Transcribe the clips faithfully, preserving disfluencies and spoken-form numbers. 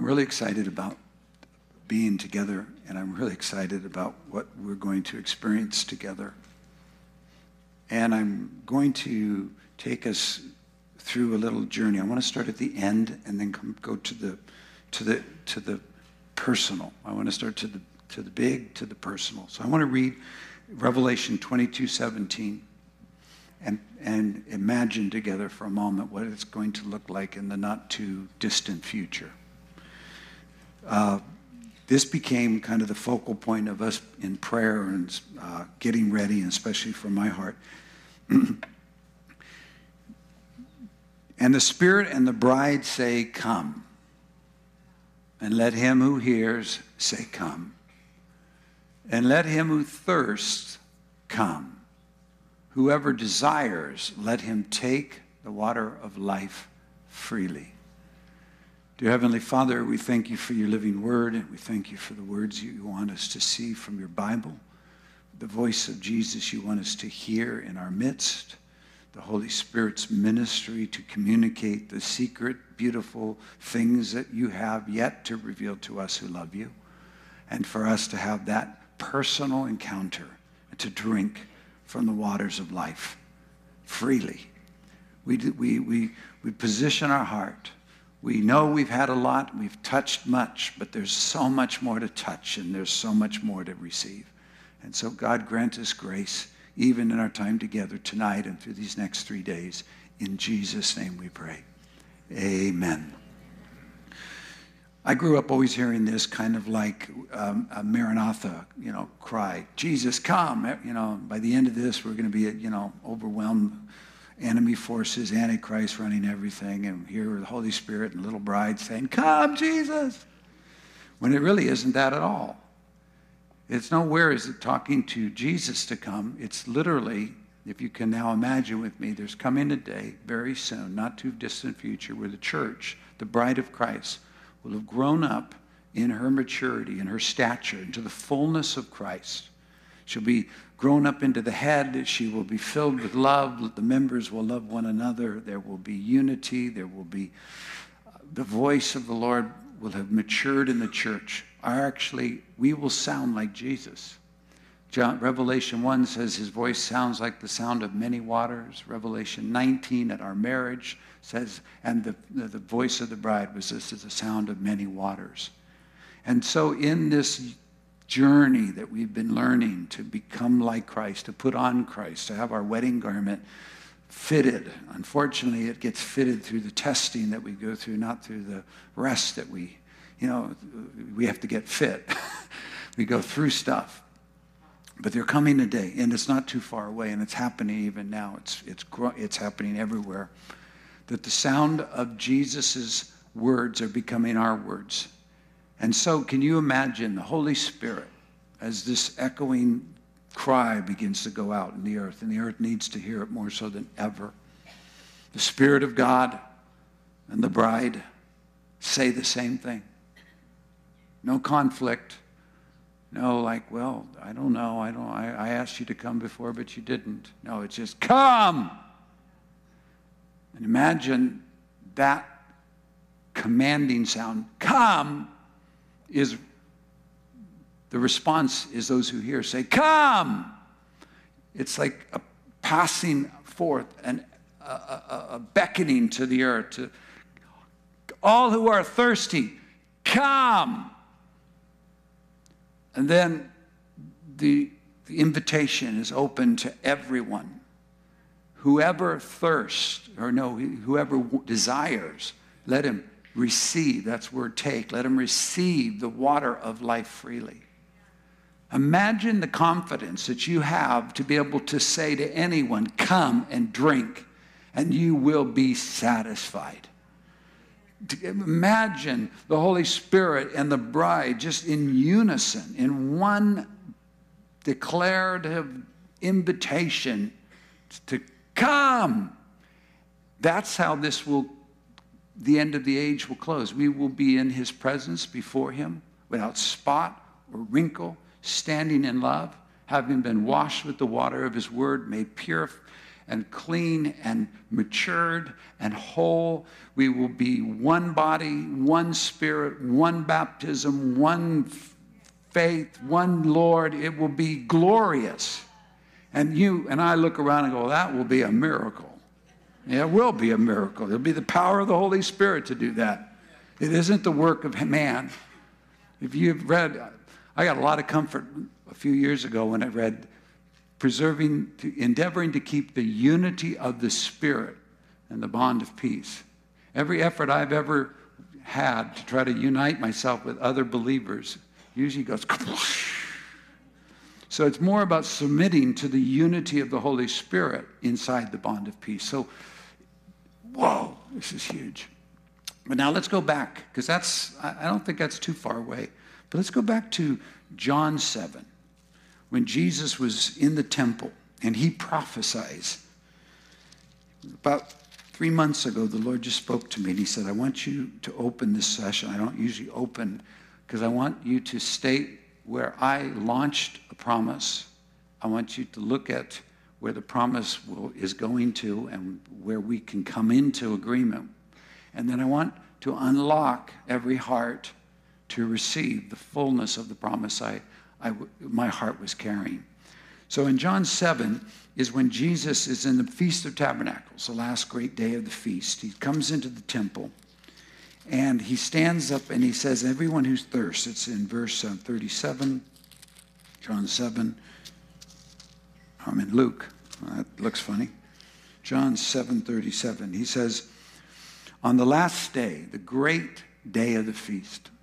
I'm really excited about being together, and I'm really excited about what we're going to experience together. And I'm going to take us through a little journey. I want to start at the end and then come, go to the to the to the personal. I want to start to the to the big, to the personal. So I want to read Revelation twenty-two seventeen and and imagine together for a moment what it's going to look like in the not too distant future. Uh, this became kind of the focal point of us in prayer and uh, getting ready, and especially for my heart. And the Spirit and the bride say, "Come." And let him who hears say, "Come." And let him who thirsts come. Whoever desires, let him take the water of life freely. Dear Heavenly Father, we thank you for your living word, and we thank you for the words you want us to see from your Bible, the voice of Jesus you want us to hear in our midst, the Holy Spirit's ministry to communicate the secret, beautiful things that you have yet to reveal to us who love you, and for us to have that personal encounter and to drink from the waters of life freely. We, we, we, we position our heart. We know we've had a lot, we've touched much, but there's so much more to touch, and there's so much more to receive. And so God, grant us grace, even in our time together tonight and through these next three days. In Jesus' name we pray. Amen. I grew up always hearing this kind of like um, a Maranatha, you know, cry, "Jesus, come." You know, by the end of this, we're going to be, you know, overwhelmed. Enemy forces, Antichrist running everything, and here the Holy Spirit and little bride saying, "Come, Jesus." When it really isn't that at all. It's nowhere is it talking to Jesus to come. It's literally, if you can now imagine with me, there's coming a day very soon, not too distant future, where the church, the bride of Christ, will have grown up in her maturity, in her stature, into the fullness of Christ. She'll be grown up into the head. She will be filled with love. The members will love one another. There will be unity. There will be uh, the voice of the Lord will have matured in the church. Our actually, we will sound like Jesus. John, Revelation one says his voice sounds like the sound of many waters. Revelation nineteen at our marriage says, and the, the, the voice of the bride was this is the sound of many waters. And so in this journey that we've been learning to become like Christ, to put on Christ, to have our wedding garment fitted. Unfortunately, it gets fitted through the testing that we go through, not through the rest that we, you know, we have to get fit. We go through stuff. But they're coming a day, and it's not too far away, and it's happening even now. It's, it's, it's happening everywhere. That the sound of Jesus's words are becoming our words. And so can you imagine the Holy Spirit as this echoing cry begins to go out in the earth, and the earth needs to hear it more so than ever. The Spirit of God and the bride say the same thing. No conflict. No, like, well, I don't know. I don't. I, I asked you to come before, but you didn't. No, it's just come. And imagine that commanding sound, "Come," is the response is those who hear say, "Come." It's like a passing forth and a, a, a beckoning to the earth to all who are thirsty, come. And then the, the invitation is open to everyone. Whoever thirsts, or no, whoever desires, let him receive. That's word take. Let him receive the water of life freely. Imagine the confidence that you have to be able to say to anyone, "Come and drink, and you will be satisfied." Imagine the Holy Spirit and the bride just in unison, in one declarative invitation to come. That's how this will, the end of the age will close. We will be in his presence before him without spot or wrinkle, standing in love, having been washed with the water of his word, made pure, and clean and matured and whole. We will be one body, one spirit, one baptism, one faith, one Lord. It will be glorious. And you and I look around and go, that will be a miracle. Yeah, it will be a miracle. It'll be the power of the Holy Spirit to do that. It isn't the work of man. If you've read, I got a lot of comfort a few years ago when I read preserving, to, endeavoring to keep the unity of the Spirit and the bond of peace. Every effort I've ever had to try to unite myself with other believers usually goes kaploosh. So it's more about submitting to the unity of the Holy Spirit inside the bond of peace. So, whoa, this is huge. But now let's go back, because that's, I don't think that's too far away. But let's go back to John seven, when Jesus was in the temple and he prophesies. About three months ago, the Lord just spoke to me and he said, I want you to open this session. I don't usually open, because I want you to state where I launched a promise. I want you to look at where the promise will, is going to and where we can come into agreement. And then I want to unlock every heart to receive the fullness of the promise I, I, my heart was carrying. So in John seven is when Jesus is in the Feast of Tabernacles, the last great day of the feast. He comes into the temple and he stands up and he says, everyone who's thirsts, it's in verse uh, thirty-seven, John seven. I'm in Luke. Well, that looks funny. John seven thirty-seven. He says, on the last day, the great day of the feast.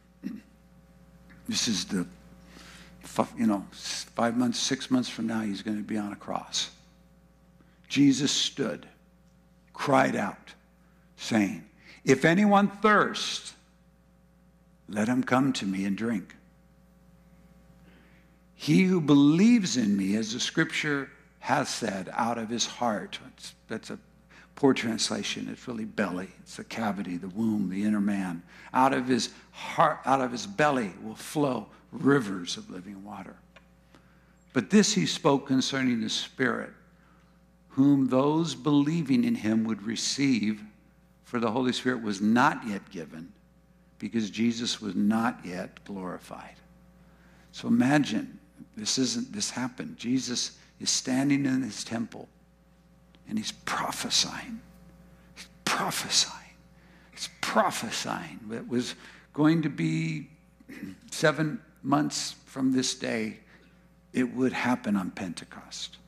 This is the, you know, five months, six months from now, he's going to be on a cross. Jesus stood, cried out, saying, if anyone thirsts, let him come to me and drink. He who believes in me, as the scripture has said, out of his heart. It's, that's a poor translation. It's really belly. It's the cavity, the womb, the inner man. Out of his heart, out of his belly will flow rivers of living water. But this he spoke concerning the Spirit, whom those believing in him would receive, for the Holy Spirit was not yet given, because Jesus was not yet glorified. So imagine, this isn't, this happened. Jesus is standing in his temple, and he's prophesying. He's prophesying. He's prophesying that was going to be seven months from this day, it would happen on Pentecost.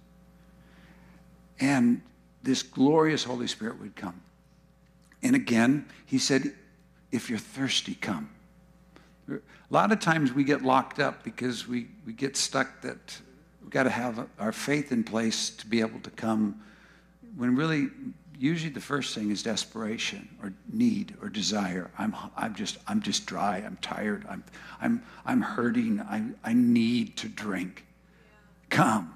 And this glorious Holy Spirit would come. And again, he said, if you're thirsty, come. A lot of times we get locked up because we, we get stuck that we've got to have our faith in place to be able to come, when really, usually the first thing is desperation or need or desire. I'm, I'm, just, I'm just dry. I'm tired. I'm, I'm, I'm hurting. I, I need to drink. Come.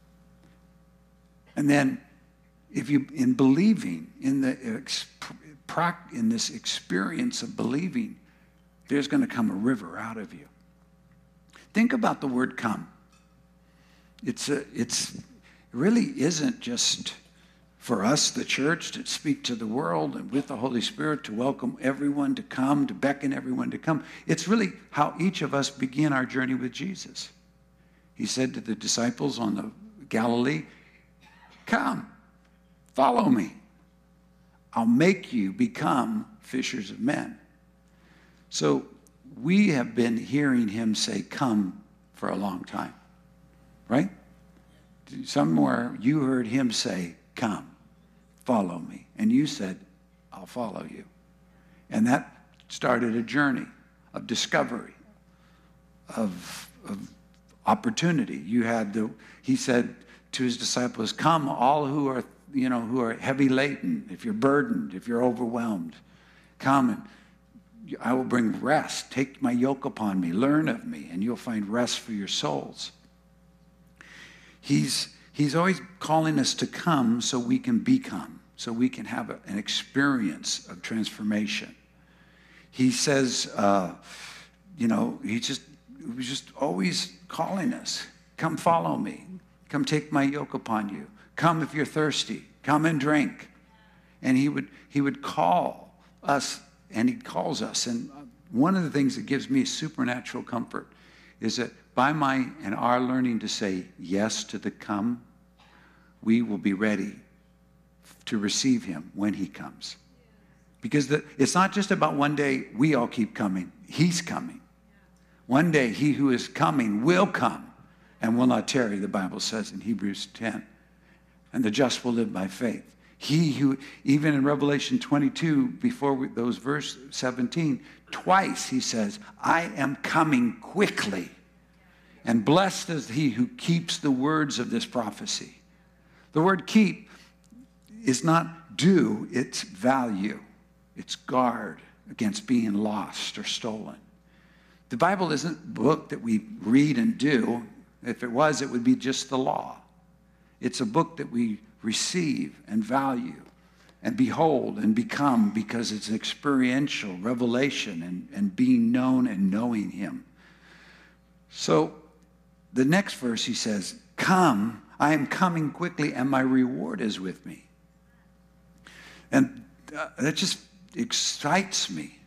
And then, if you, in believing, in the in this experience of believing, there's going to come a river out of you. Think about the word come. It's a, it's, it really isn't just for us, the church, to speak to the world and with the Holy Spirit to welcome everyone to come, to beckon everyone to come. It's really how each of us begin our journey with Jesus. He said to the disciples on the Galilee, come, follow me. I'll make you become fishers of men. So we have been hearing him say, come, for a long time, right? Somewhere you heard him say, come, follow me. And you said, I'll follow you. And that started a journey of discovery, of, of opportunity. You had the, he said to his disciples, come, all who are, you know, who are heavy laden, if you're burdened, if you're overwhelmed, come and I will bring rest. Take my yoke upon me, learn of me, and you'll find rest for your souls. He's, he's always calling us to come so we can become, so we can have a, an experience of transformation. He says, uh, you know, he just, he was just always calling us, come follow me. Come take my yoke upon you. Come if you're thirsty. Come and drink. And he would, he would call us, and he calls us. And one of the things that gives me supernatural comfort is that by my and our learning to say yes to the come, we will be ready to receive him when he comes. Because the, it's not just about one day we all keep coming. He's coming. One day he who is coming will come and will not tarry, the Bible says in Hebrews ten. And the just will live by faith. He who, even in Revelation twenty-two, before we, those verse seventeen, twice he says, I am coming quickly. And blessed is he who keeps the words of this prophecy. The word keep is not do, it's value. It's guard against being lost or stolen. The Bible isn't a book that we read and do. If it was, it would be just the law. It's a book that we receive and value and behold and become because it's experiential revelation and, and being known and knowing him. So the next verse he says, come, I am coming quickly and my reward is with me. And uh, that just excites me.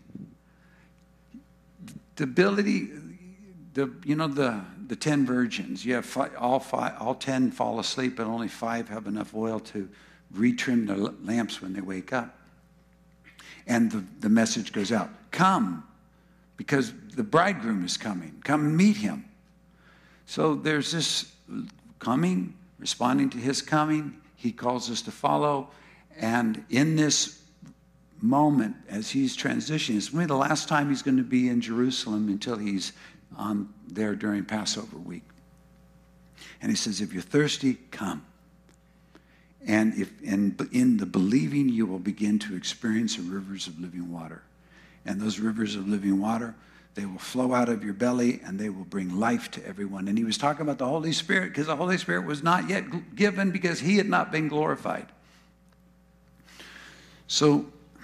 The ability, the you know, the the ten virgins, you have five, all five, all ten fall asleep, but only five have enough oil to retrim their lamps when they wake up. And the, the message goes out, come, because the bridegroom is coming. Come and meet him. So there's this coming, responding to his coming. He calls us to follow. And in this moment, as he's transitioning, it's maybe the last time he's going to be in Jerusalem until he's um, there during Passover week. And he says, if you're thirsty, come. And if in, in the believing, you will begin to experience the rivers of living water. And those rivers of living water, they will flow out of your belly and they will bring life to everyone. And he was talking about the Holy Spirit because the Holy Spirit was not yet given because he had not been glorified. So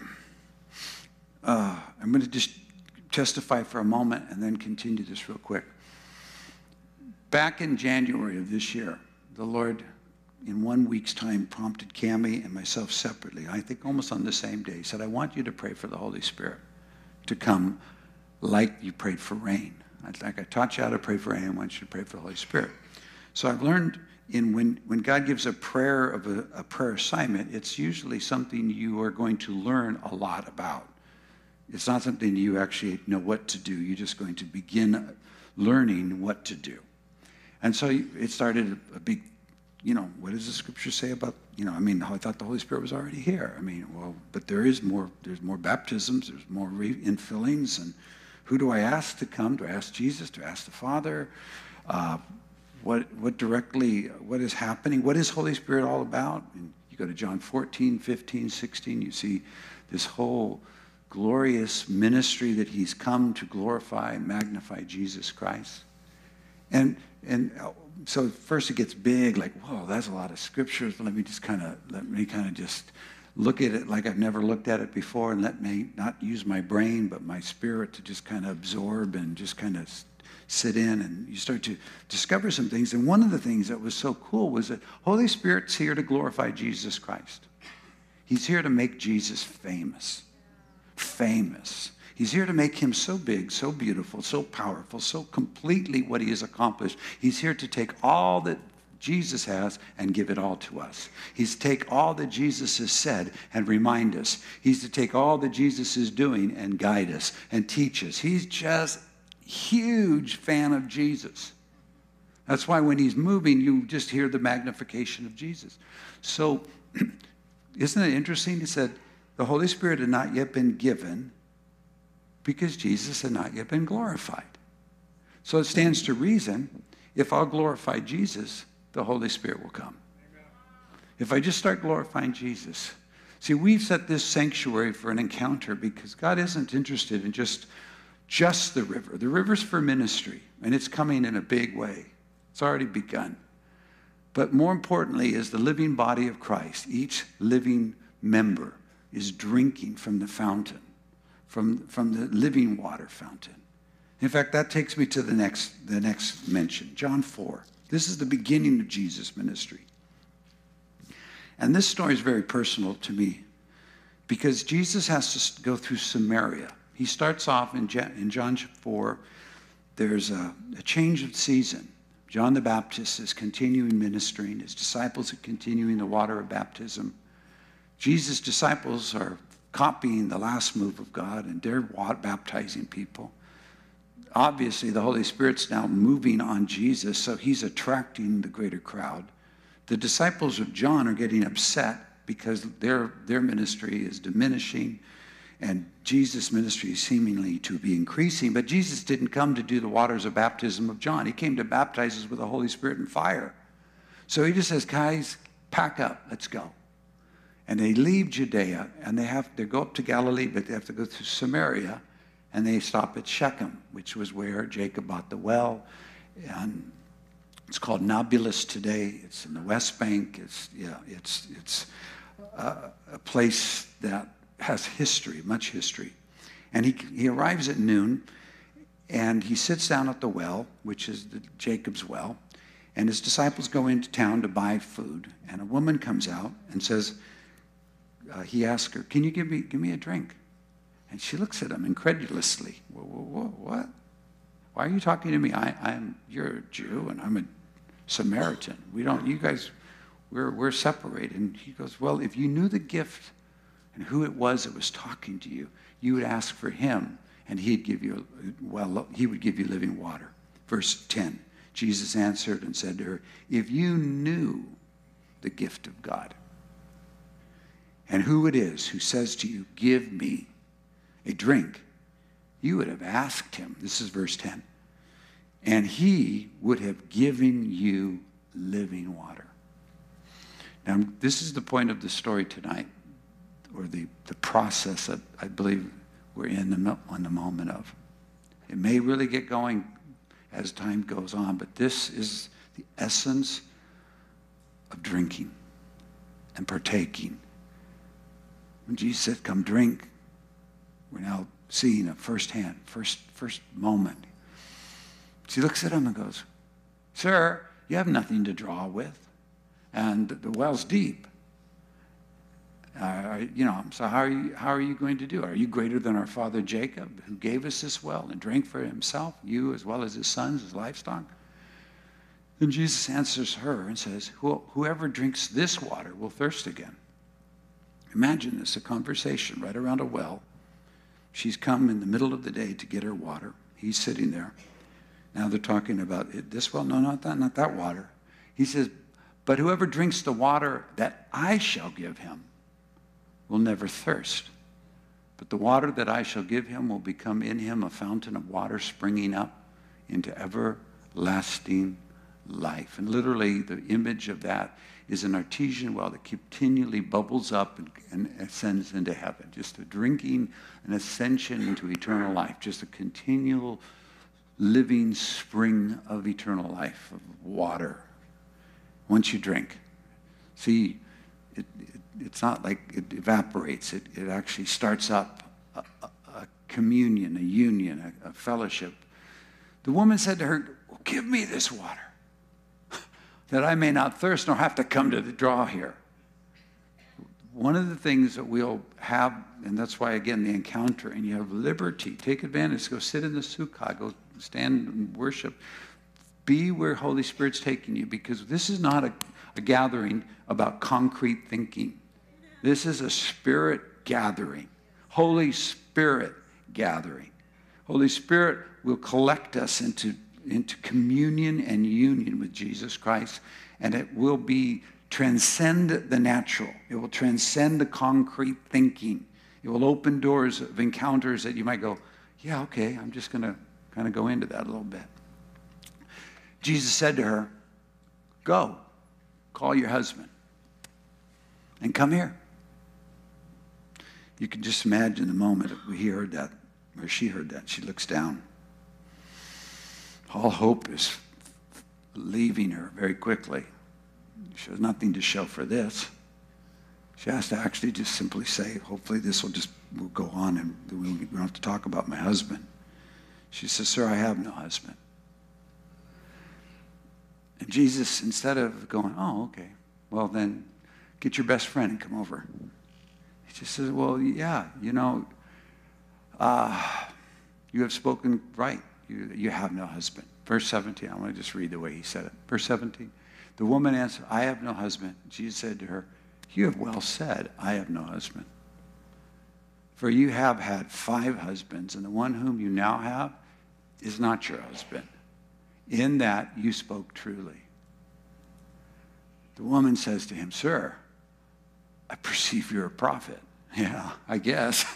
uh, I'm going to just testify for a moment and then continue this real quick. Back in January of this year, the Lord, in one week's time, prompted Cammie and myself separately, I think almost on the same day, he said, I want you to pray for the Holy Spirit to come like you prayed for rain. Like I taught you how to pray for rain, I want you to pray for the Holy Spirit. So I've learned in when, when God gives a prayer of a, a prayer assignment, it's usually something you are going to learn a lot about. It's not something you actually know what to do. You're just going to begin learning what to do. And so it started a big, you know, what does the scripture say about, you know, I mean, I thought the Holy Spirit was already here. I mean, well, but there is more, there's more baptisms, there's more infillings, and who do I ask to come? Do I ask Jesus? Do I ask the Father? Uh, what, what directly, what is happening? What is Holy Spirit all about? And you go to John fourteen, fifteen, sixteen, you see this whole glorious ministry that he's come to glorify and magnify Jesus Christ. And and so first it gets big, like, whoa, that's a lot of scriptures. But let me just kind of, let me kind of just look at it like I've never looked at it before, and let me not use my brain, but my spirit to just kind of absorb and just kind of sit in, and you start to discover some things. And one of the things that was so cool was that Holy Spirit's here to glorify Jesus Christ. He's here to make Jesus famous. Famous. He's here to make him so big, so beautiful, so powerful, so completely what he has accomplished. He's here to take all that Jesus has and give it all to us. He's to take all that Jesus has said and remind us. He's to take all that Jesus is doing and guide us and teach us. He's just a huge fan of Jesus. That's why when he's moving, you just hear the magnification of Jesus. So isn't it interesting? He said the Holy Spirit had not yet been given because Jesus had not yet been glorified. So it stands to reason, if I'll glorify Jesus, the Holy Spirit will come. Amen. If I just start glorifying Jesus. See, we've set this sanctuary for an encounter because God isn't interested in just, just the river. The river's for ministry, and it's coming in a big way. It's already begun. But more importantly is the living body of Christ. Each living member is drinking from the fountain. From, from the living water fountain. In fact, that takes me to the next, the next mention, John four. This is the beginning of Jesus' ministry. And this story is very personal to me because Jesus has to go through Samaria. He starts off in John four. There's a, a change of season. John the Baptist is continuing ministering. His disciples are continuing the water of baptism. Jesus' disciples are copying the last move of God, and they're baptizing people. Obviously, the Holy Spirit's now moving on Jesus, so he's attracting the greater crowd. The disciples of John are getting upset because their, their ministry is diminishing, and Jesus' ministry is seemingly to be increasing. But Jesus didn't come to do the waters of baptism of John. He came to baptize us with the Holy Spirit and fire. So he just says, guys, pack up, let's go. And they leave Judea, and they have they go up to Galilee, but they have to go through Samaria, and they stop at Shechem, which was where Jacob bought the well. And it's called Nablus today. It's in the West Bank. It's yeah, it's it's a, a place that has history, much history. And he he arrives at noon, and he sits down at the well, which is the, Jacob's well, and his disciples go into town to buy food. And a woman comes out and says, uh, he asks her, "Can you give me give me a drink?" And she looks at him incredulously. What? Why are you talking to me? I, I'm you're a Jew and I'm a Samaritan. We don't. You guys, we're we're separated. And he goes, well, if you knew the gift and who it was that was talking to you, you would ask for him, and he'd give you well. He would give you living water. Verse ten. Jesus answered and said to her, "If you knew the gift of God, and who it is who says to you, 'Give me a drink,' you would have asked him," this is verse ten, "and he would have given you living water." Now, this is the point of the story tonight, or the, the process that I believe we're in the, on the moment of. It may really get going as time goes on, but this is the essence of drinking and partaking. When Jesus said, "Come drink," we're now seeing a firsthand, first, first moment. She looks at him and goes, "Sir, you have nothing to draw with, and the well's deep. Uh, you know, so how are you? How are you going to do? Are you greater than our father Jacob, who gave us this well and drank for himself, you as well as his sons, his livestock?" Then Jesus answers her and says, "Whoever drinks this water will thirst again." Imagine this, a conversation right around a well. She's come in the middle of the day to get her water. He's sitting there. Now they're talking about this well. No, not that, not that water. He says, "But whoever drinks the water that I shall give him will never thirst. But the water that I shall give him will become in him a fountain of water springing up into everlasting life." And literally the image of that is an artesian well that continually bubbles up and, and ascends into heaven. Just a drinking, an ascension into eternal life. Just a continual living spring of eternal life, of water. Once you drink. See, it, it, it's not like it evaporates. It, it actually starts up a, a, a communion, a union, a, a fellowship. The woman said to her, "Well, give me this water, that I may not thirst nor have to come to the draw here." One of the things that we'll have, and that's why, again, the encounter, and you have liberty. Take advantage. Go sit in the sukkah. Go stand and worship. Be where Holy Spirit's taking you, because this is not a, a gathering about concrete thinking. This is a spirit gathering. Holy Spirit gathering. Holy Spirit will collect us into into communion and union with Jesus Christ, and it will be transcend the natural. It will transcend the concrete thinking. It will open doors of encounters that you might go, "Yeah, okay, I'm just going to kind of go into that a little bit." Jesus said to her, "Go, call your husband, and come here." You can just imagine the moment he heard that, or she heard that. She looks down. All hope is leaving her very quickly. She has nothing to show for this. She has to actually just simply say, hopefully this will just will go on and we don't have to talk about my husband. She says, "Sir, I have no husband." And Jesus, instead of going, "Oh, okay, well then Get your best friend and come over. He just says, well, yeah, you know, uh, you have spoken right. You, you have no husband. Verse seventeen, I want to just read the way he said it. Verse seventeen, the woman answered, I have no husband. Jesus said to her, you have well said, I have no husband. For you have had five husbands, and the one whom you now have is not your husband. In that you spoke truly. The woman says to him, sir, I perceive you're a prophet. Yeah, I guess.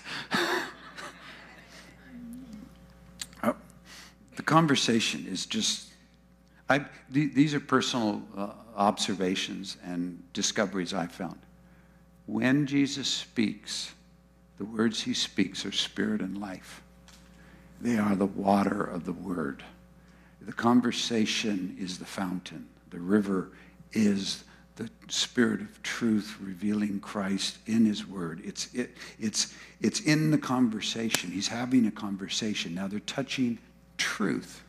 Oh, the conversation is just, I, th- these are personal uh, observations and discoveries I found. When Jesus speaks, the words he speaks are spirit and life. They are the water of the word. The conversation is the fountain. The river is the spirit of truth revealing Christ in his word. It's, it, it's, it's in the conversation. He's having a conversation. Now they're touching truth.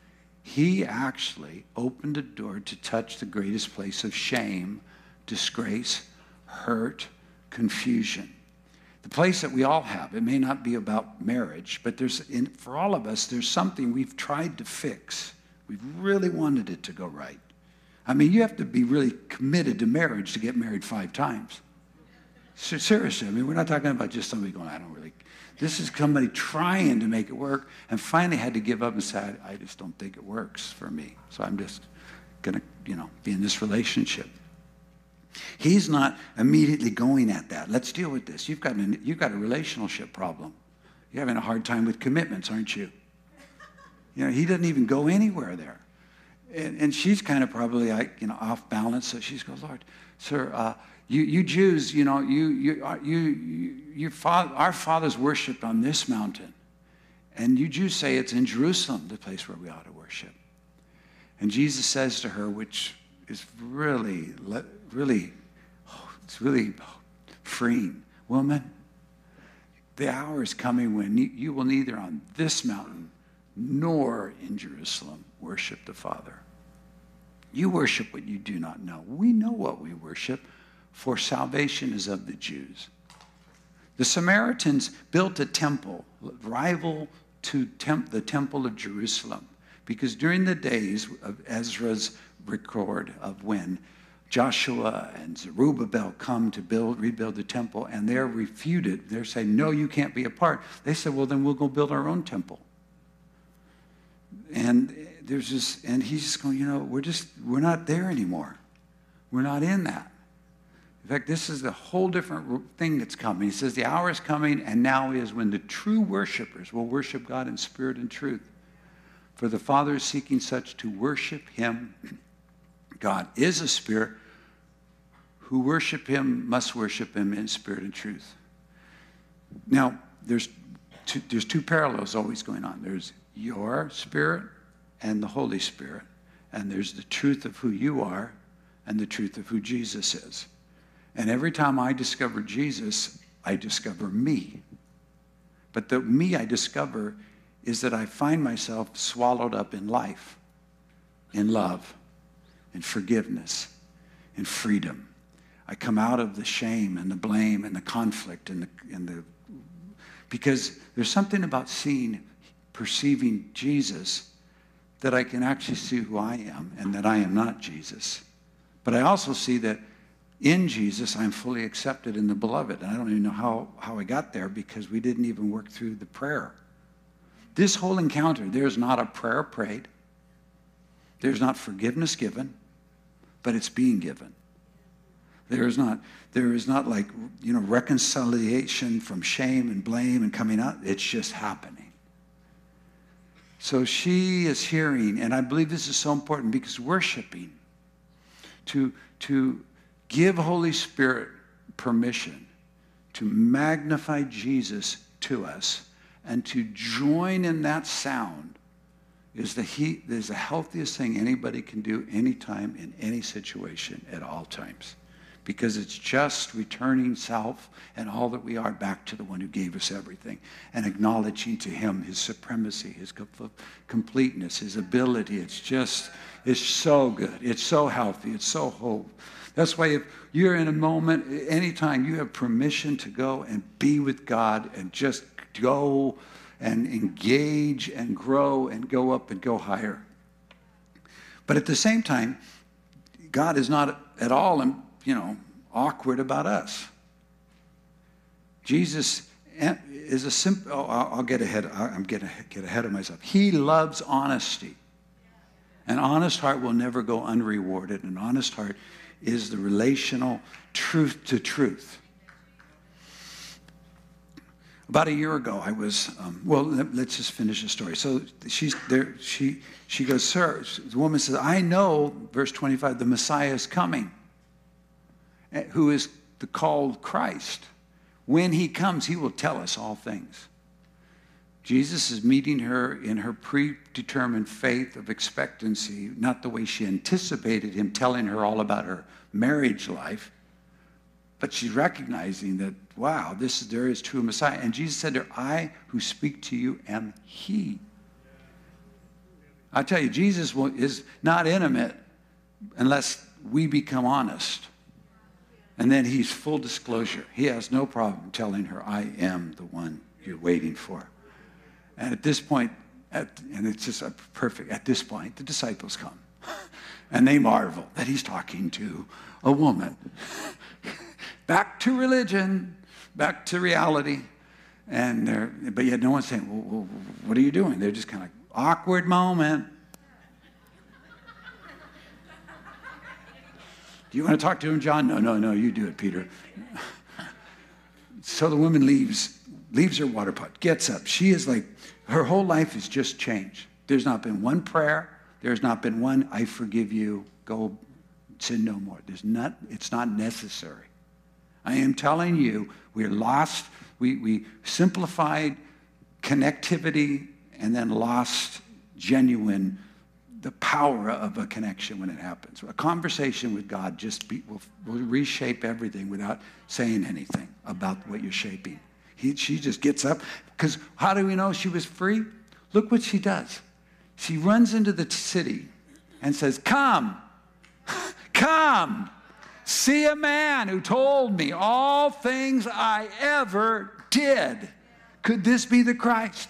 He actually opened a door to touch the greatest place of shame, disgrace, hurt, confusion. The place that we all have. It may not be about marriage, but there's, in, for all of us, there's something we've tried to fix. We've really wanted it to go right. I mean, you have to be really committed to marriage to get married five times. So, seriously, I mean, we're not talking about just somebody going, I don't really. This is somebody trying to make it work and finally had to give up and say, I, I just don't think it works for me. So I'm just going to, you know, be in this relationship. He's not immediately going at that. Let's deal with this. You've got, an, you've got a relationship problem. You're having a hard time with commitments, aren't you? You know, he doesn't even go anywhere there. And, and she's kind of probably like, you know, off balance. So she's goes, Lord, sir, uh, you, you Jews, you know, you, you, uh, you, you, your father, our fathers worshipped on this mountain. And you Jews say it's in Jerusalem, the place where we ought to worship. And Jesus says to her, which is really, really, oh, it's really freeing. Woman, the hour is coming when you, you will neither on this mountain nor in Jerusalem worship the Father. You worship what you do not know. We know what we worship, for salvation is of the Jews. The Samaritans built a temple, rival to temp- the temple of Jerusalem, because during the days of Ezra's record of when Joshua and Zerubbabel come to build, rebuild the temple, and they're refuted. They're saying, no, you can't be a part. They said, well, then we'll go build our own temple. And there's this, and he's just going, you know, we're just, we're not there anymore. We're not in that. In fact, this is the whole different thing that's coming. He says the hour is coming, and now is when the true worshipers will worship God in spirit and truth. For the Father is seeking such to worship him. God is a spirit. Who worship him must worship him in spirit and truth. Now, there's two, there's two parallels always going on. There's your spirit and the Holy Spirit. And there's the truth of who you are and the truth of who Jesus is. And every time I discover Jesus, I discover me. But the me I discover is that I find myself swallowed up in life, in love, in forgiveness, in freedom. I come out of the shame and the blame and the conflict and the, and the because there's something about seeing, perceiving Jesus that I can actually see who I am and that I am not Jesus. But I also see that in Jesus, I'm fully accepted in the beloved. And I don't even know how, how I got there because we didn't even work through the prayer. This whole encounter, there's not a prayer prayed. There's not forgiveness given, but it's being given. There is not, there is not like, you know, reconciliation from shame and blame and coming out. It's just happening. So she is hearing, and I believe this is so important because worshiping, to, to give Holy Spirit permission to magnify Jesus to us and to join in that sound is the, he, is the healthiest thing anybody can do anytime in any situation at all times. Because it's just returning self and all that we are back to the one who gave us everything and acknowledging to him his supremacy, his completeness, his ability. It's just, it's so good. It's so healthy. It's so whole. That's why if you're in a moment, anytime, you have permission to go and be with God and just go and engage and grow and go up and go higher. But at the same time, God is not at all, you know, awkward about us. Jesus is a simple, oh, I'll get ahead, I'm getting get ahead of myself. He loves honesty. An honest heart will never go unrewarded. An honest heart is the relational truth to truth. About a year ago, I was, um, well, let, let's just finish the story. So she's there, she, she goes, sir, the woman says, I know, verse twenty-five, the Messiah is coming, who is the called Christ. When he comes, he will tell us all things. Jesus is meeting her in her predetermined faith of expectancy, not the way she anticipated him telling her all about her marriage life, but she's recognizing that, wow, this is, there is true Messiah. And Jesus said to her, I who speak to you am he. I tell you, Jesus will, is not intimate unless we become honest. And then he's full disclosure. He has no problem telling her, I am the one you're waiting for. And at this point, at, and it's just a perfect, at this point, the disciples come. And they marvel that he's talking to a woman. Back to religion, back to reality. And they're, but yet no one's saying, well, well, what are you doing? They're just kind of awkward moment. Do you want to talk to him, John? No, no, no, you do it, Peter. So the woman leaves, leaves her water pot, gets up. She is like, her whole life has just changed. There's not been one prayer. There's not been one, I forgive you, go sin no more. There's not, it's not necessary. I am telling you, we're lost. We, we simplified connectivity and then lost genuine the power of a connection when it happens. A conversation with God just be, will, will reshape everything without saying anything about what you're shaping. He, she just gets up, because how do we know she was free? Look what she does. She runs into the city and says, come, come, see a man who told me all things I ever did. Could this be the Christ?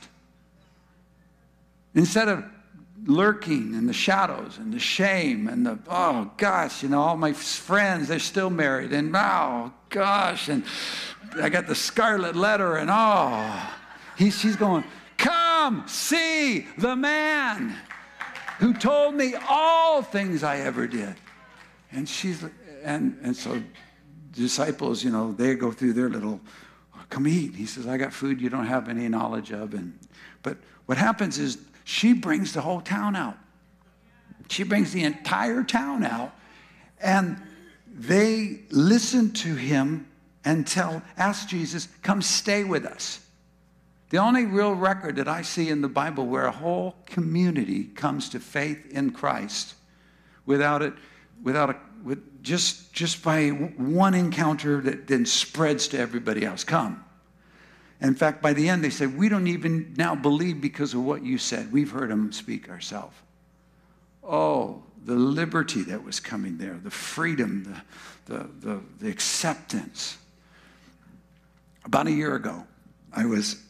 Instead of lurking in the shadows and the shame and the, oh gosh, you know, all my friends, they're still married, and oh gosh, and I got the scarlet letter, and oh, he, she's going, come see the man who told me all things I ever did. And she's, and, and so disciples, you know, they go through their little, come eat. He says, I got food you don't have any knowledge of. And, but what happens is, she brings the whole town out. She brings the entire town out, and they listen to him and tell, ask Jesus, come stay with us. The only real record that I see in the Bible where a whole community comes to faith in Christ without it, without a, with just, just by one encounter that then spreads to everybody else. Come. In fact, by the end, they said, we don't even now believe because of what you said. We've heard him speak ourselves. Oh, the liberty that was coming there, the freedom, the, the, the, the acceptance. About a year ago, I was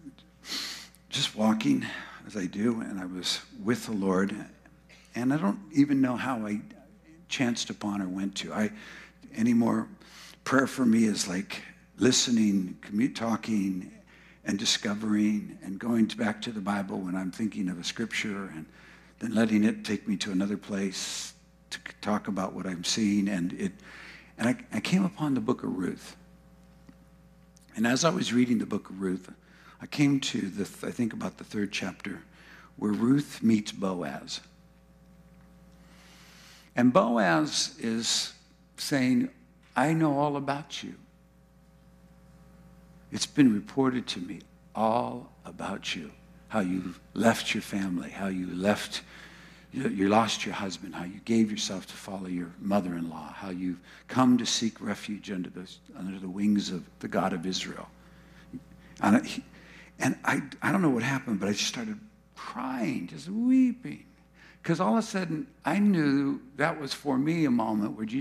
just walking, as I do, and I was with the Lord. And I don't even know how I chanced upon or went to. I anymore, prayer for me is like listening, commute, talking, and discovering, and going back to the Bible when I'm thinking of a scripture, and then letting it take me to another place to talk about what I'm seeing. And it, and I, I came upon the book of Ruth. And as I was reading the book of Ruth, I came to the, I think about the third chapter, where Ruth meets Boaz. And Boaz is saying, I know all about you. It's been reported to me all about you, how you left your family, how you left, you, you lost your husband, how you gave yourself to follow your mother-in-law, how you've come to seek refuge under the, under the wings of the God of Israel. And, I, and I, I don't know what happened, but I just started crying, just weeping. Because all of a sudden, I knew that was for me a moment where Jesus said,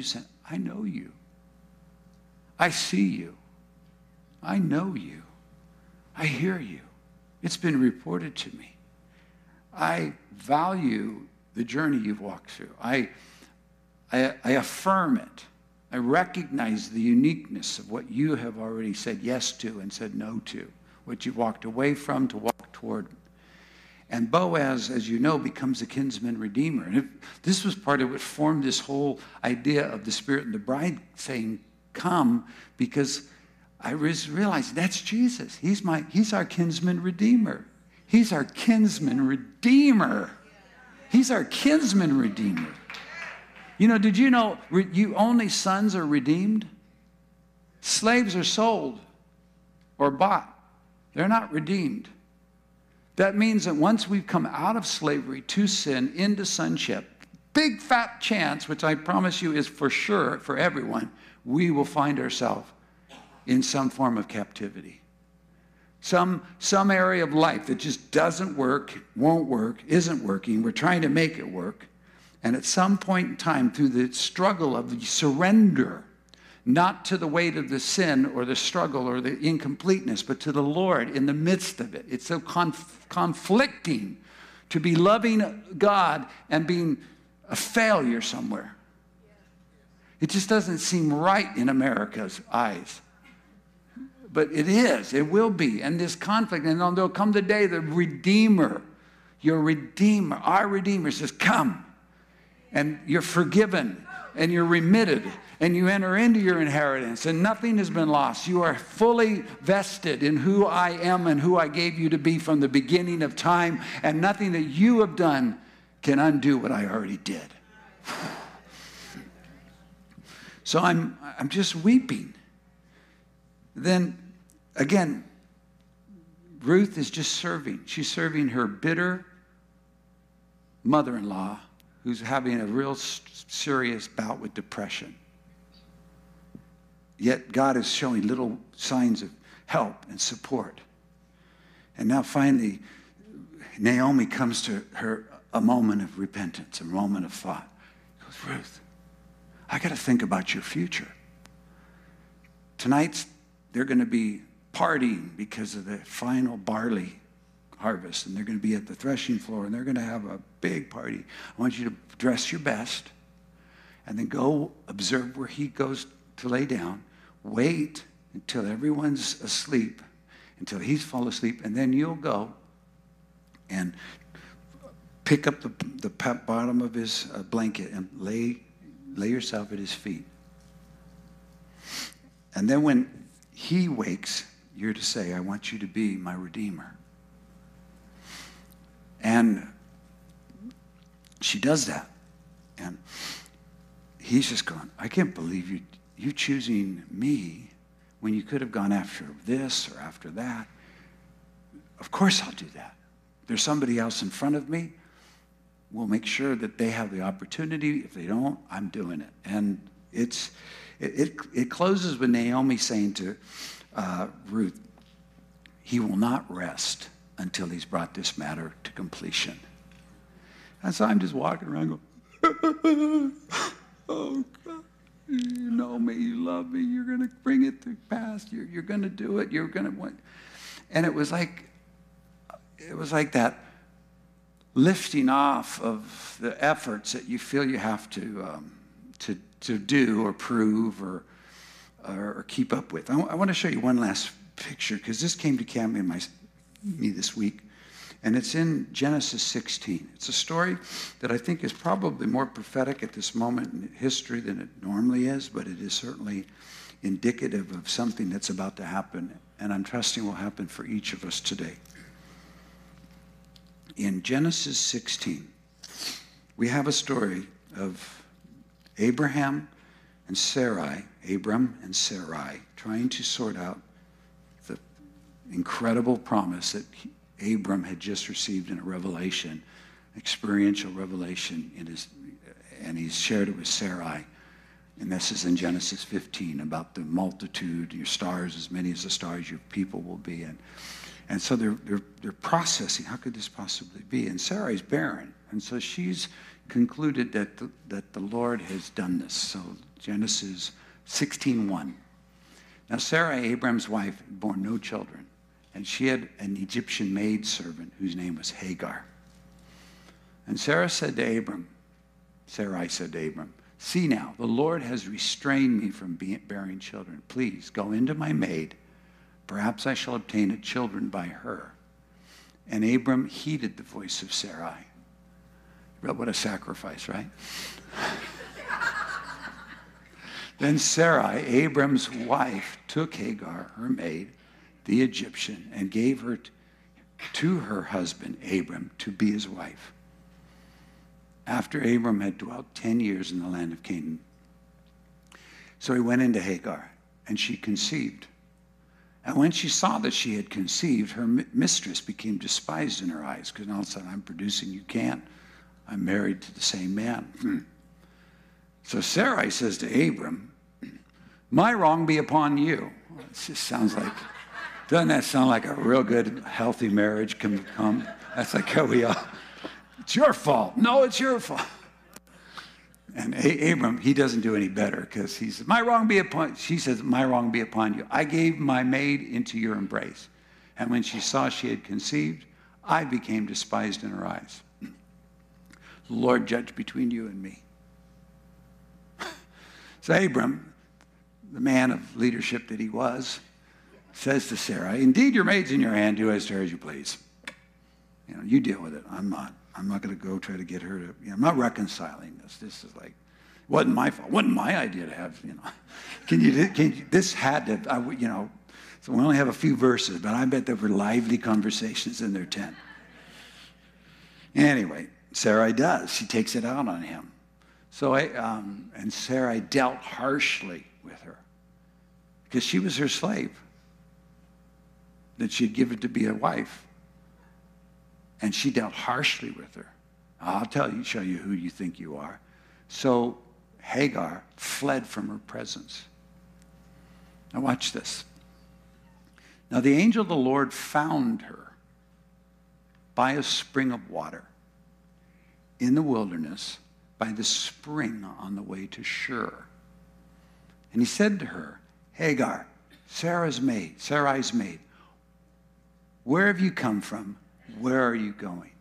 I know you. I see you. I know you. I hear you. It's been reported to me. I value the journey you've walked through. I, I, I affirm it. I recognize the uniqueness of what you have already said yes to and said no to, what you walked away from to walk toward. And Boaz, as you know, becomes a kinsman redeemer. And if, this was part of what formed this whole idea of the Spirit and the bride saying, come, because I realized that's Jesus. He's, my, he's our kinsman redeemer. He's our kinsman redeemer. He's our kinsman redeemer. You know, did you know you only sons are redeemed? Slaves are sold or bought. They're not redeemed. That means that once we've come out of slavery to sin into sonship, big fat chance, which I promise you is for sure for everyone, we will find ourselves in some form of captivity. Some, some area of life that just doesn't work, won't work, isn't working. We're trying to make it work. And at some point in time, through the struggle of the surrender, not to the weight of the sin or the struggle or the incompleteness, but to the Lord in the midst of it. It's so conf- conflicting to be loving God and being a failure somewhere. It just doesn't seem right in America's eyes. But it is. It will be. And this conflict, and there'll come the day the Redeemer, your Redeemer, our Redeemer says, come. And you're forgiven, and you're remitted, and you enter into your inheritance, and nothing has been lost. You are fully vested in who I am and who I gave you to be from the beginning of time, and nothing that you have done can undo what I already did. So I'm, I'm just weeping. Then, again, Ruth is just serving. She's serving her bitter mother-in-law who's having a real serious bout with depression. Yet God is showing little signs of help and support. And now finally, Naomi comes to her a moment of repentance, a moment of thought. She goes, Ruth, I got to think about your future. Tonight's they're going to be partying because of the final barley harvest, and they're going to be at the threshing floor, and they're going to have a big party. I want you to dress your best, and then go observe where he goes to lay down. Wait until everyone's asleep, until he's fallen asleep, and then you'll go and pick up the, the bottom of his uh, blanket and lay, lay yourself at his feet. And then when he wakes, you're to say, I want you to be my Redeemer. And she does that. And he's just going, I can't believe you, you choosing me when you could have gone after this or after that. Of course I'll do that. There's somebody else in front of me. We'll make sure that they have the opportunity. If they don't, I'm doing it. And it's it it, it closes with Naomi saying to uh, Ruth, he will not rest until he's brought this matter to completion. And so I'm just walking around going, oh, God, you know me, you love me, you're going to bring it to pass, you're, you're going to do it, you're going to want. And it was like, it was like that lifting off of the efforts that you feel you have to, um, to, to do or prove or, or, or keep up with. I, w- I want to show you one last picture, because this came to Cam and my, me this week, and it's in Genesis sixteen. It's a story that I think is probably more prophetic at this moment in history than it normally is, but it is certainly indicative of something that's about to happen, and I'm trusting will happen for each of us today. In Genesis sixteen, we have a story of Abraham and Sarai, Abram and Sarai, trying to sort out the incredible promise that Abram had just received in a revelation, experiential revelation, in his, and he's shared it with Sarai. And this is in Genesis fifteen about the multitude, your stars, as many as the stars your people will be. And, and so they're, they're, they're processing, how could this possibly be? And Sarai's barren. And so she's concluded that the, that the Lord has done this. So Genesis sixteen one. Now Sarai, Abram's wife, had borne no children, and she had an Egyptian maidservant whose name was Hagar. And Sarah said to Abram, Sarai said to Abram, see now, the Lord has restrained me from bearing children. Please go into my maid. Perhaps I shall obtain a children by her. And Abram heeded the voice of Sarai. But what a sacrifice, right? Then Sarai, Abram's wife, took Hagar, her maid, the Egyptian, and gave her to her husband, Abram, to be his wife. After Abram had dwelt ten years in the land of Canaan. So he went into Hagar, and she conceived. And when she saw that she had conceived, her mistress became despised in her eyes, because all of a sudden, I'm producing, you can't. I'm married to the same man. Hmm. So Sarai says to Abram, my wrong be upon you. Well, it just sounds like, doesn't that sound like a real good, healthy marriage can come? That's like how we are. It's your fault. No, it's your fault. And A- Abram, he doesn't do any better because he says, my wrong be upon, she says, my wrong be upon you. I gave my maid into your embrace. And when she saw she had conceived, I became despised in her eyes. The Lord judge between you and me. So Abram, the man of leadership that he was, says to Sarah, indeed, your maid's in your hand. Do as to her as you please. You know, you deal with it. I'm not. I'm not going to go try to get her to, you know, I'm not reconciling this. This is like, wasn't my fault. Wasn't my idea to have, you know. Can you, can you, this had to, I, you know, so we only have a few verses, but I bet there were lively conversations in their tent. Anyway, Sarai does. She takes it out on him. So, I, um, and Sarai dealt harshly with her because she was her slave that she'd given to be a wife. And she dealt harshly with her. I'll tell you, show you who you think you are. So Hagar fled from her presence. Now watch this. Now the angel of the Lord found her by a spring of water in the wilderness, by the spring on the way to Shur. And he said to her, Hagar, Sarah's maid, Sarai's maid, where have you come from? Where are you going?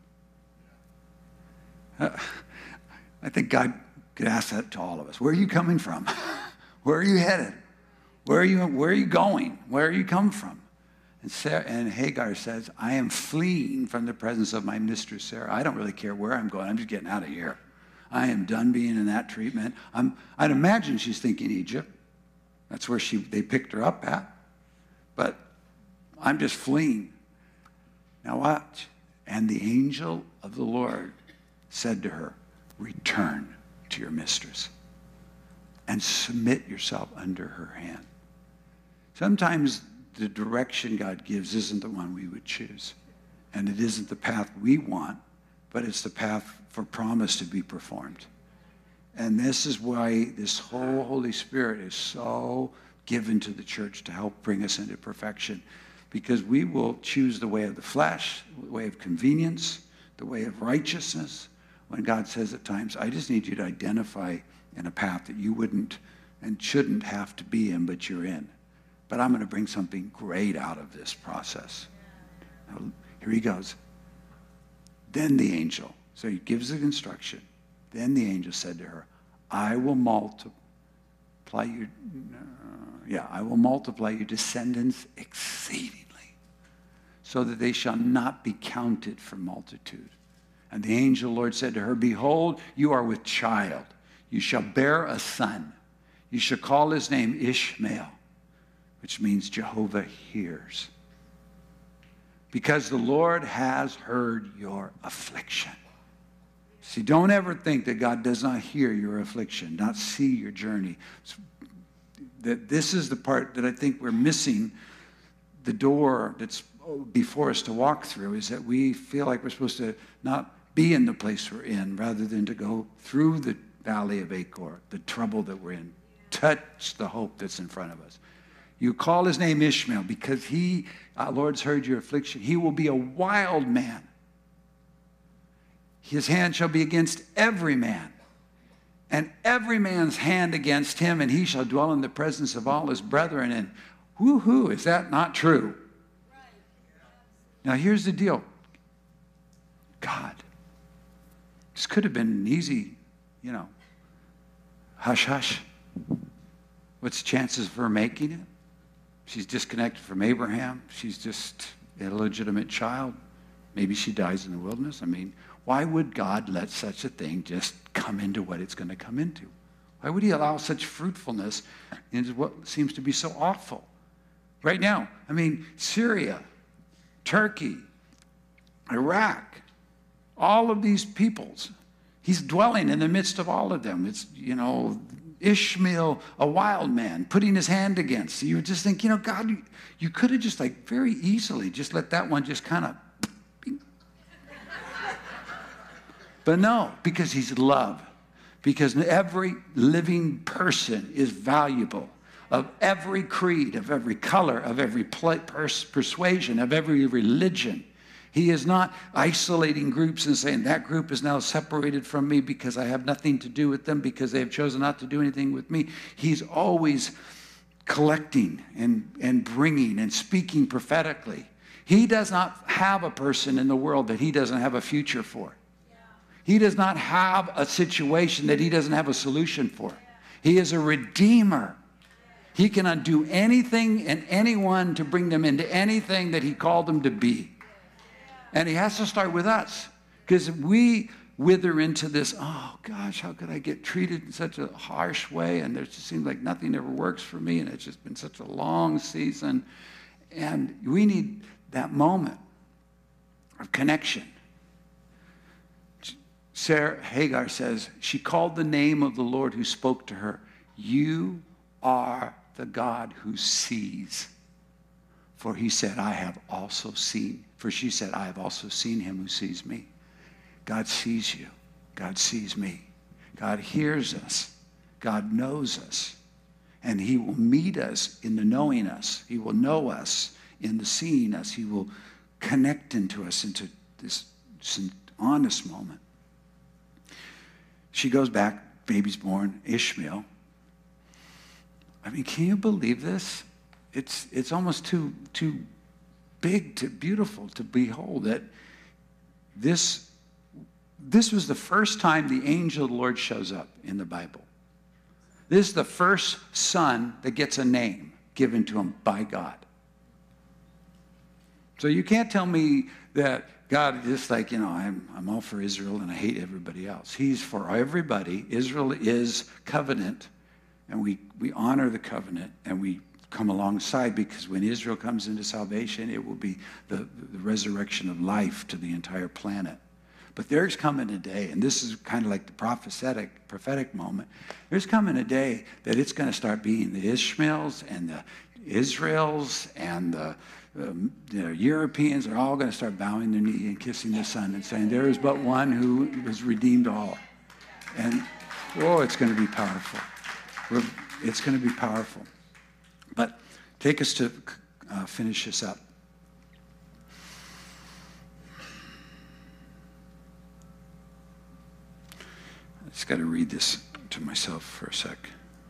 Uh, I think God could ask that to all of us. Where are you coming from? Where are you headed? Where are you, where are you going? Where are you come from? And, Sarah, and Hagar says, I am fleeing from the presence of my mistress Sarah. I don't really care where I'm going. I'm just getting out of here. I am done being in that treatment. I'm, I'd imagine she's thinking Egypt. That's where she they picked her up at. But I'm just fleeing. Now watch. And the angel of the Lord said to her, return to your mistress and submit yourself under her hand. Sometimes the direction God gives isn't the one we would choose. And it isn't the path we want, but it's the path for promise to be performed. And this is why this whole Holy Spirit is so given to the church to help bring us into perfection. Because we will choose the way of the flesh, the way of convenience, the way of righteousness, when God says at times, I just need you to identify in a path that you wouldn't and shouldn't have to be in, but you're in. But I'm going to bring something great out of this process. Now, here he goes. Then the angel, so he gives the instruction. Then the angel said to her, I will multiply your, uh, yeah, I will multiply your descendants exceedingly, so that they shall not be counted for multitude. And the angel Lord said to her, behold, you are with child. You shall bear a son. You shall call his name Ishmael, which means Jehovah hears. Because the Lord has heard your affliction. See, don't ever think that God does not hear your affliction, not see your journey. That this is the part that I think we're missing. The door that's before us to walk through is that we feel like we're supposed to not be in the place we're in, rather than to go through the valley of Achor, the trouble that we're in, touch the hope that's in front of us. You call his name Ishmael because he, our Lord's heard your affliction. He will be a wild man. his hand shall be against every man, and every man's hand against him, and he shall dwell in the presence of all his brethren. And woo-hoo, is that not true? Now here's the deal. God. This could have been an easy, you know, hush hush. What's the chances of her making it? She's disconnected from Abraham. She's just an illegitimate child. Maybe she dies in the wilderness. I mean, why would God let such a thing just come into what it's going to come into? Why would he allow such fruitfulness into what seems to be so awful? Right now, I mean, Syria, Turkey, Iraq, all of these peoples, he's dwelling in the midst of all of them. It's, you know, Ishmael, a wild man, putting his hand against. You would just think, you know, God, you, you could have just like very easily just let that one just kind of. But no, because he's love. Because every living person is valuable, of every creed, of every color, of every pers- persuasion, of every religion. He is not isolating groups and saying that group is now separated from me because I have nothing to do with them because they have chosen not to do anything with me. He's always collecting and, and bringing and speaking prophetically. He does not have a person in the world that he doesn't have a future for. He does not have a situation that he doesn't have a solution for. He is a redeemer. He can undo anything and anyone to bring them into anything that he called them to be. And he has to start with us. Because we wither into this, oh gosh, how could I get treated in such a harsh way? And it just seems like nothing ever works for me. And it's just been such a long season. And we need that moment of connection. Sarah Hagar says, she called the name of the Lord who spoke to her. You are the God who sees. For he said, I have also seen. For she said, I have also seen him who sees me. God sees you. God sees me. God hears us. God knows us. And he will meet us in the knowing us. He will know us in the seeing us. He will connect into us into this, this honest moment. She goes back, baby's born, Ishmael. I mean, can you believe this? It's it's almost too too big, to beautiful to behold that this this was the first time the angel of the Lord shows up in the Bible. This is the first son that gets a name given to him by God. So you can't tell me that God is just like, you know, I'm, I'm all for Israel and I hate everybody else. He's for everybody. Israel is covenant, and we, we honor the covenant, and we come alongside, because when Israel comes into salvation, it will be the, the resurrection of life to the entire planet. But there's coming a day, and this is kind of like the prophetic, prophetic moment. There's coming a day that it's going to start being the Ishmaels and the Israels and the Um, the Europeans are all going to start bowing their knee and kissing the Son and saying, there is but one who has redeemed all. And, oh, it's going to be powerful. We're, it's going to be powerful. But take us to uh, finish this up. I just got to read this to myself for a sec.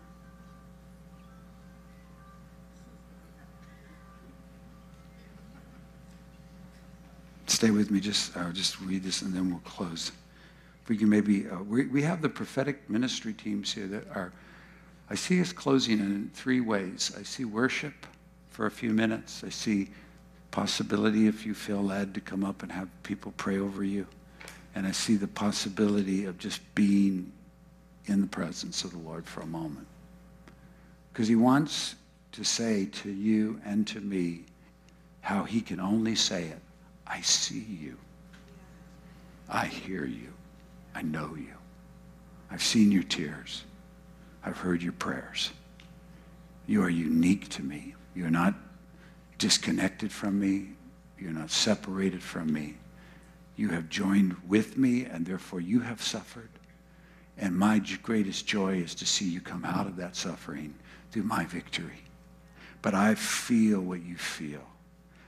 Stay with me, just I'll just read this and then we'll close. If we can maybe, uh, we, we have the prophetic ministry teams here that are, I see us closing in three ways. I see worship for a few minutes. I see possibility, if you feel led, to come up and have people pray over you. And I see the possibility of just being in the presence of the Lord for a moment. Because he wants to say to you and to me how he can only say it. I see you. I hear you. I know you. I've seen your tears. I've heard your prayers. You are unique to me. You're not disconnected from me. You're not separated from me. You have joined with me, and therefore you have suffered. And my greatest joy is to see you come out of that suffering through my victory. But I feel what you feel.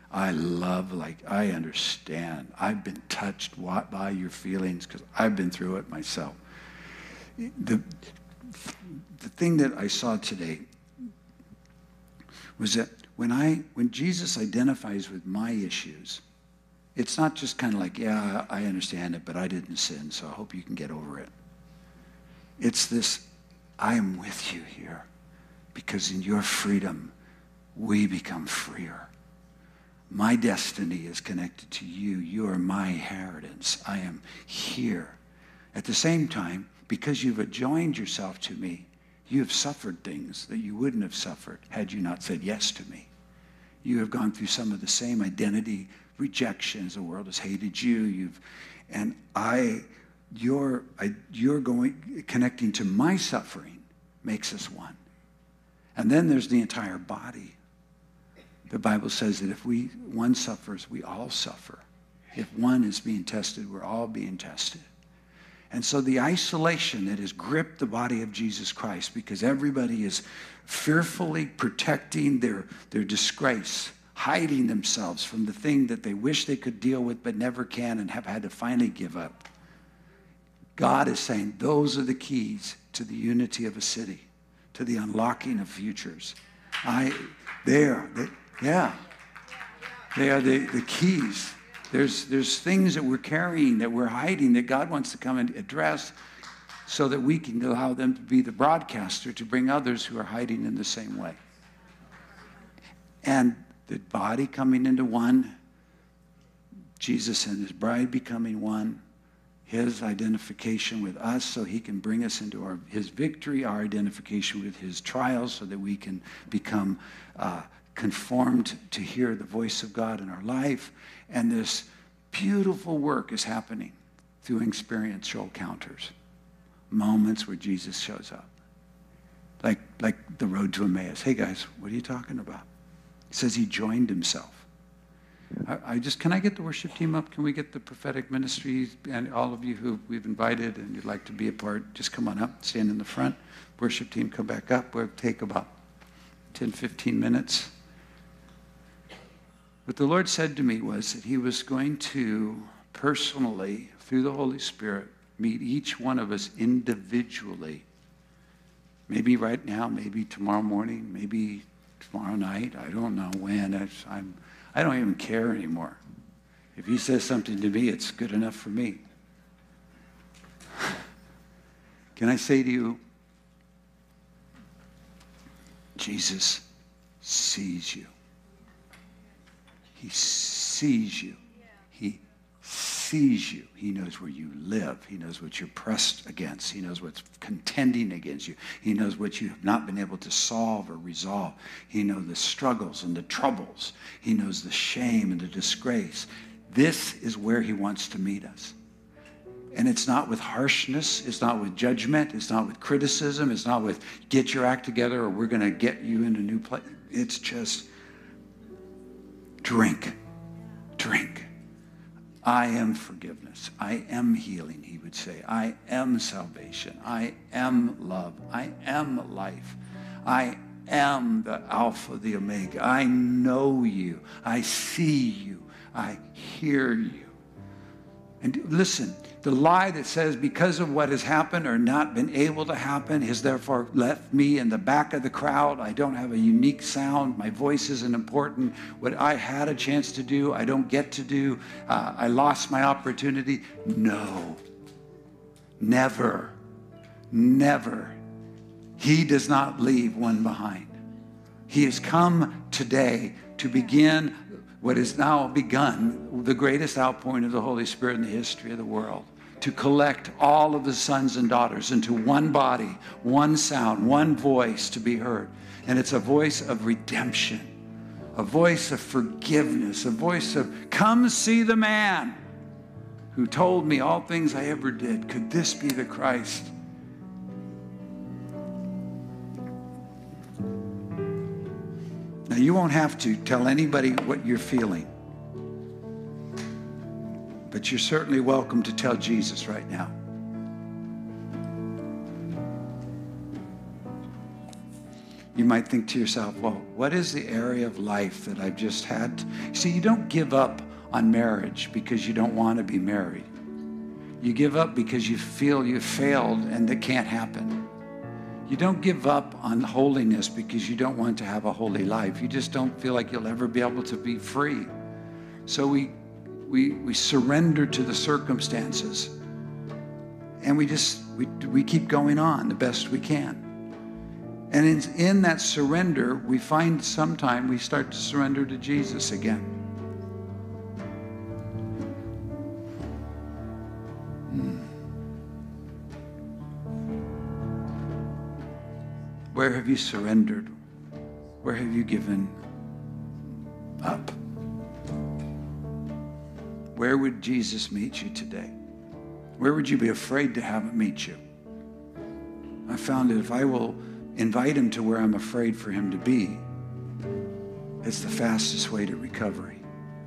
I love, like, I understand. I've been touched by your feelings because I've been through it myself. The, the thing that I saw today was that when I, when Jesus identifies with my issues, it's not just kind of like, yeah, I understand it, but I didn't sin, so I hope you can get over it. It's this, I am with you here because in your freedom, we become freer. My destiny is connected to you. You are my inheritance. I am here. At the same time, because you've joined yourself to me, you have suffered things that you wouldn't have suffered had you not said yes to me. You have gone through some of the same identity rejections. The world has hated you. You've, and I, you're, I, you're going, connecting to my suffering makes us one. And then there's the entire body. The Bible says that if we one suffers, we all suffer. If one is being tested, we're all being tested. And so the isolation that has gripped the body of Jesus Christ, because everybody is fearfully protecting their, their disgrace, hiding themselves from the thing that they wish they could deal with but never can and have had to finally give up. God is saying those are the keys to the unity of a city, to the unlocking of futures. I, they are, they, yeah, they are the, the keys. There's, there's things that we're carrying, that we're hiding, that God wants to come and address so that we can allow them to be the broadcaster to bring others who are hiding in the same way. And the body coming into one, Jesus and his bride becoming one, his identification with us so he can bring us into our, his victory, our identification with his trials so that we can become uh, conformed to hear the voice of God in our life. And this beautiful work is happening through experiential encounters, moments where Jesus shows up. Like, like the road to Emmaus. Hey guys, what are you talking about? He says he joined himself. I, I just, can I get the worship team up? Can we get the prophetic ministries and all of you who we've invited and you'd like to be a part, just come on up, stand in the front. Worship team, come back up. We'll take about ten, fifteen minutes. What the Lord said to me was that he was going to personally, through the Holy Spirit, meet each one of us individually. Maybe right now, maybe tomorrow morning, maybe tomorrow night. I don't know when. It's, I'm, I don't even care anymore. If he says something to me, it's good enough for me. Can I say to you, Jesus sees you. He sees you. He sees you. He knows where you live. He knows what you're pressed against. He knows what's contending against you. He knows what you have not been able to solve or resolve. He knows the struggles and the troubles. He knows the shame and the disgrace. This is where he wants to meet us. And it's not with harshness. It's not with judgment. It's not with criticism. It's not with get your act together or we're going to get you into a new place. It's just drink, drink. I am forgiveness. I am healing, he would say. I am salvation. I am love. I am life. I am the Alpha, the Omega. I know you. I see you. I hear you. And listen, the lie that says because of what has happened or not been able to happen has therefore left me in the back of the crowd. I don't have a unique sound. My voice isn't important. What I had a chance to do, I don't get to do. Uh, I lost my opportunity. No, never, never. He does not leave one behind. He has come today to begin what is now begun, the greatest outpouring of the Holy Spirit in the history of the world, to collect all of the sons and daughters into one body, one sound, one voice to be heard. And it's a voice of redemption, a voice of forgiveness, a voice of, come see the man who told me all things I ever did. Could this be the Christ? Now, you won't have to tell anybody what you're feeling, but you're certainly welcome to tell Jesus right now. You might think to yourself, well, what is the area of life that I've just had? See, you don't give up on marriage because you don't want to be married. You give up because you feel you failed and that can't happen. You don't give up on holiness because you don't want to have a holy life. You just don't feel like you'll ever be able to be free. So we we we surrender to the circumstances, and we just we we keep going on the best we can. And in, in that surrender, we find sometime we start to surrender to Jesus again. Hmm. Where have you surrendered? Where have you given up? Where would Jesus meet you today? Where would you be afraid to have him meet you? I found that if I will invite him to where I'm afraid for him to be, it's the fastest way to recovery.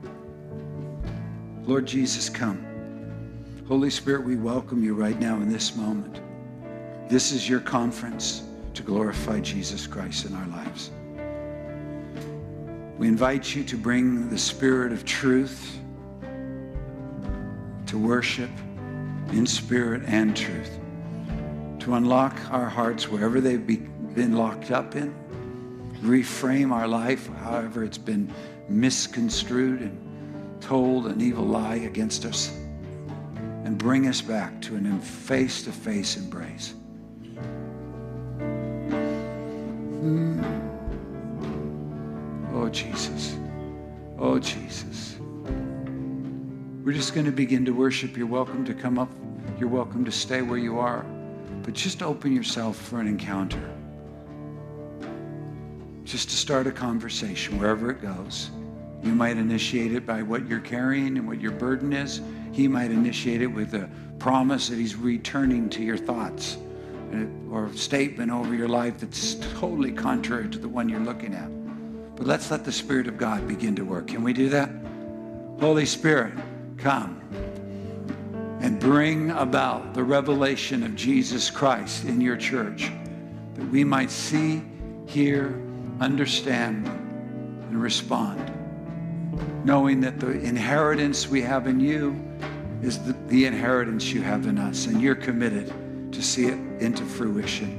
Lord Jesus, come. Holy Spirit, we welcome you right now in this moment. This is your conference to glorify Jesus Christ in our lives. We invite you to bring the spirit of truth, to worship in spirit and truth, to unlock our hearts wherever they've been locked up in, reframe our life however it's been misconstrued and told an evil lie against us, and bring us back to an face-to-face embrace. Mm. Oh, Jesus. Oh, Jesus. We're just going to begin to worship. You're welcome to come up. You're welcome to stay where you are. But just open yourself for an encounter. Just to start a conversation wherever it goes. You might initiate it by what you're carrying and what your burden is. He might initiate it with a promise that he's returning to your thoughts, or a statement over your life that's totally contrary to the one you're looking at. But let's let the Spirit of God begin to work. Can we do that? Holy Spirit, come and bring about the revelation of Jesus Christ in your church, that we might see, hear, understand, and respond, knowing that the inheritance we have in you is the, the inheritance you have in us, and you're committed to see it into fruition.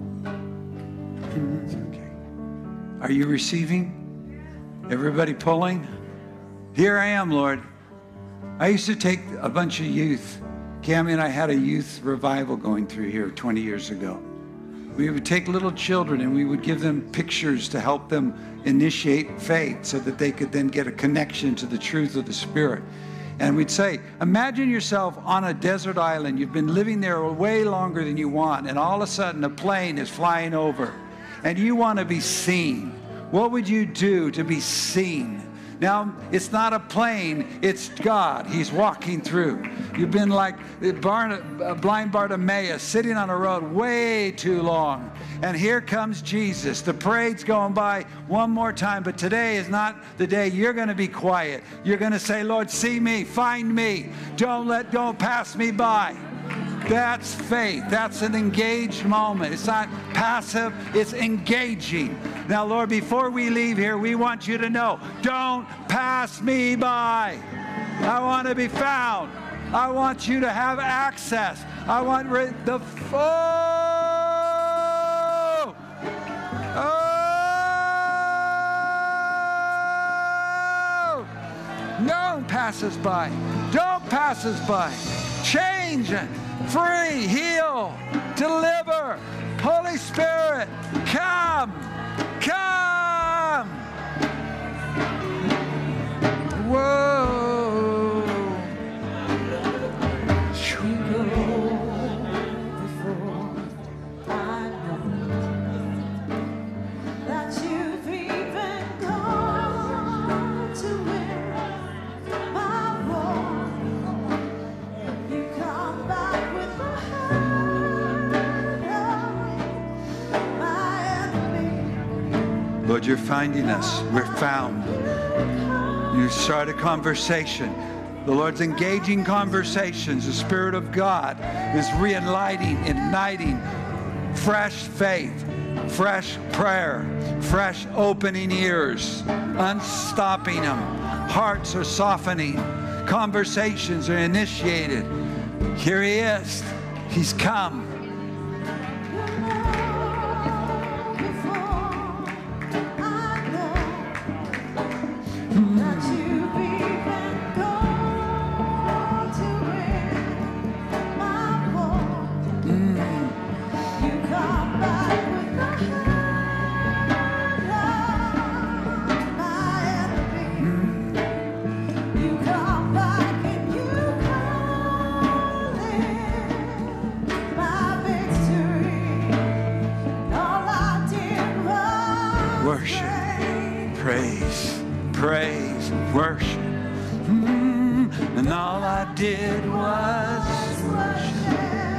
Okay. Are you receiving? Everybody pulling? Here I am, Lord. I used to take a bunch of youth. Cammie and I had a youth revival going through here twenty years ago. We would take little children and we would give them pictures to help them initiate faith so that they could then get a connection to the truth of the Spirit. And we'd say, imagine yourself on a desert island. You've been living there way longer than you want, and all of a sudden a plane is flying over, and you want to be seen. What would you do to be seen? Now, it's not a plane, it's God. He's walking through. You've been like Bar- blind Bartimaeus, sitting on a road way too long. And here comes Jesus. The parade's going by one more time, but today is not the day you're going to be quiet. You're going to say, Lord, see me, find me. Don't let go, pass me by. That's faith. That's an engaged moment. It's not passive, it's engaging. Now, Lord, before we leave here, we want you to know, don't pass me by. I want to be found. I want you to have access. I want re- the... Oh! Oh! Don't pass us by. Don't pass us by. Change, free, heal, deliver. Holy Spirit, come, come. Whoa. Lord, you're finding us. We're found. You start a conversation. The Lord's engaging conversations. The Spirit of God is re-enlightening, igniting fresh faith, fresh prayer, fresh opening ears, unstopping them. Hearts are softening. Conversations are initiated. Here he is. He's come. Praise, praise, worship. Mm, and all I did was worship.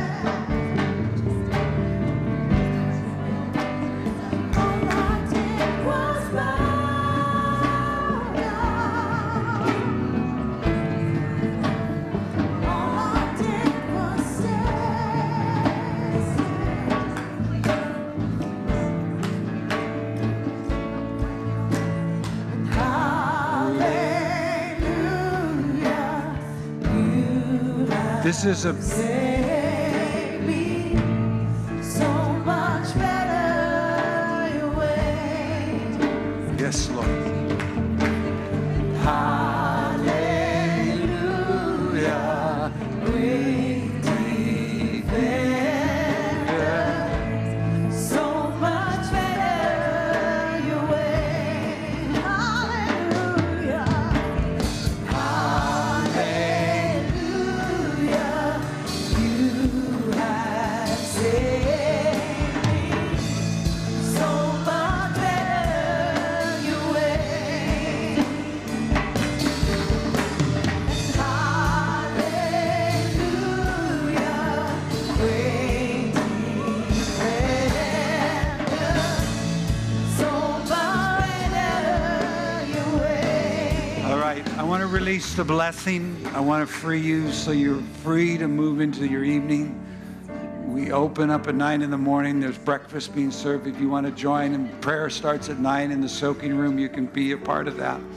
All I did was bow down. All I did was This is a Take me so much better your way. Yes, Lord. Hallelujah. Great defender. So much better your way. Hallelujah. I want to release the blessing. I want to free you so you're free to move into your evening. We open up at nine in the morning. There's breakfast being served. If you want to join, and prayer starts at nine in the soaking room, you can be a part of that.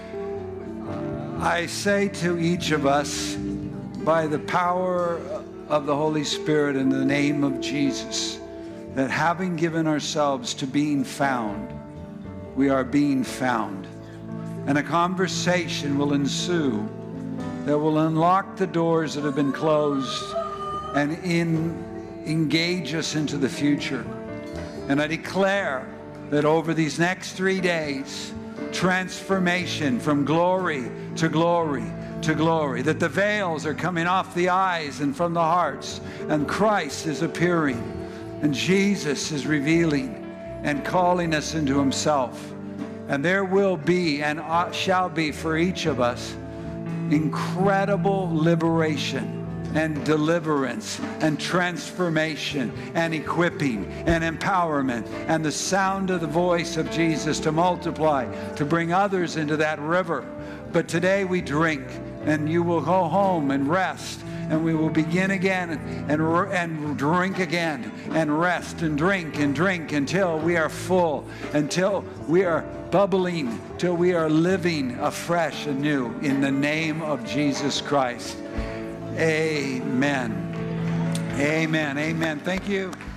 I say to each of us, by the power of the Holy Spirit in the name of Jesus, that having given ourselves to being found, we are being found. And a conversation will ensue that will unlock the doors that have been closed and in, engage us into the future. And I declare that over these next three days, transformation from glory to glory to glory, that the veils are coming off the eyes and from the hearts, and Christ is appearing, and Jesus is revealing and calling us into himself. And there will be and shall be for each of us incredible liberation and deliverance and transformation and equipping and empowerment and the sound of the voice of Jesus to multiply, to bring others into that river. But today we drink, and you will go home and rest, and we will begin again and, and, and drink again and rest and drink and drink until we are full, until we are bubbling, till we are living afresh and new in the name of Jesus Christ. Amen. Amen. Amen. Thank you.